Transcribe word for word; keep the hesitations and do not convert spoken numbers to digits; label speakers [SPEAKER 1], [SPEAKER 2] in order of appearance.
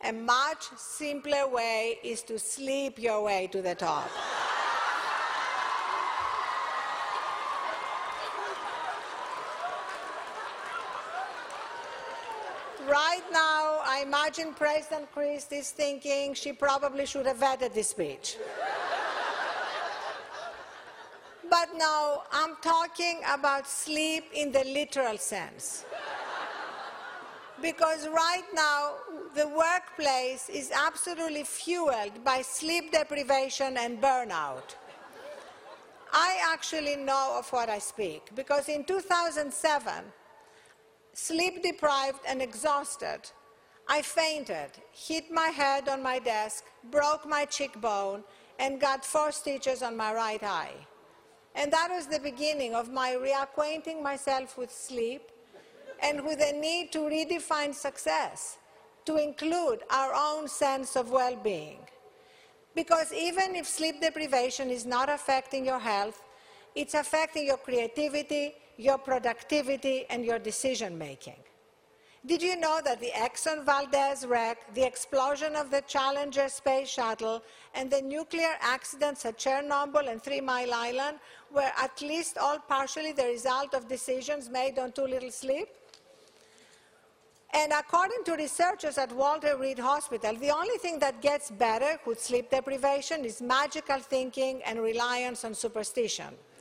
[SPEAKER 1] A much simpler way is to sleep your way to the top. Right now, I imagine President Christie is thinking she probably should have vetted this speech. But no, I'm talking about sleep in the literal sense. Because right now, the workplace is absolutely fueled by sleep deprivation and burnout. I actually know of what I speak, because in two thousand seven, sleep-deprived and exhausted, I fainted, hit my head on my desk, broke my cheekbone, and got four stitches on my right eye. And that was the beginning of my reacquainting myself with sleep and with the need to redefine success, to include our own sense of well-being. Because even if sleep deprivation is not affecting your health, it's affecting your creativity, your productivity, and your decision-making. Did you know that the Exxon Valdez wreck, the explosion of the Challenger space shuttle, and the nuclear accidents at Chernobyl and Three Mile Island were at least all partially the result of decisions made on too little sleep? And according to researchers at Walter Reed Hospital, the only thing that gets better with sleep deprivation is magical thinking and reliance on superstition.